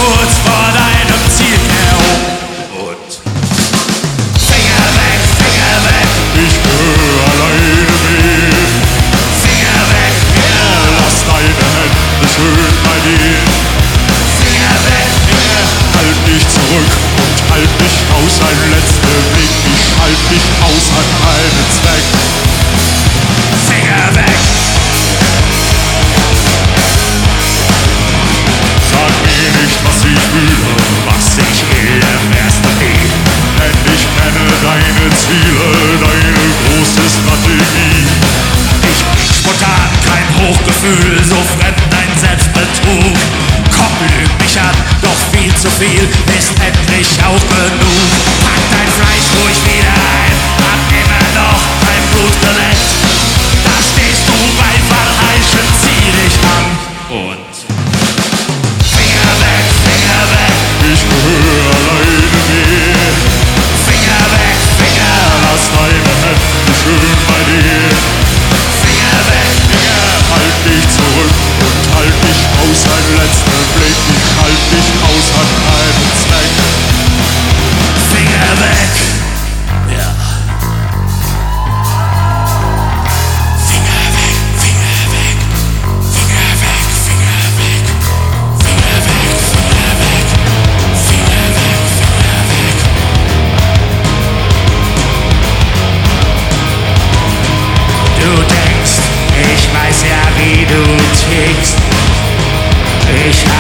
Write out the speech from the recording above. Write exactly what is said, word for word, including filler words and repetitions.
kurz vor deinem Ziel, K O. Und Finger weg, Finger weg, Ich gehöre alleine mit. Finger weg, ja. Lass deine Hände schön bei dir. Finger weg, ja. Halt dich zurück und halt dich aus, ein letzter Blick. Ich halt dich aus an keinen Zweck. Finger weg. Sag mir nicht, was ich fühle, Was ich will, erfährst du nie. denn ich kenne deine Ziele, deine große Strategie. Ich bin spontan, kein Hochgefühl, so fremd dein Selbstbetrug. Komm, lüg mich an, doch viel zu viel ist endlich auch genug. Pack dein Fleisch ruhig wieder ein, hab immer noch dein Blut geleckt. Da stehst du bei Verheischen, zieh dich an und Finger weg, Finger weg, Ich gehöre alleine mit. Finger weg, Finger, Lass deine Hände schön bei dir. Finger weg, Halt dich zurück und halt dich aus, ein letzter Blick. Ich halt dich aus an keinen Zweck. Finger weg. Ja. Finger weg, Finger weg, Finger weg, Finger weg, Finger weg, Finger weg, Finger weg, Finger weg. Du denkst, ich weiß ja, wie du tickst. Ich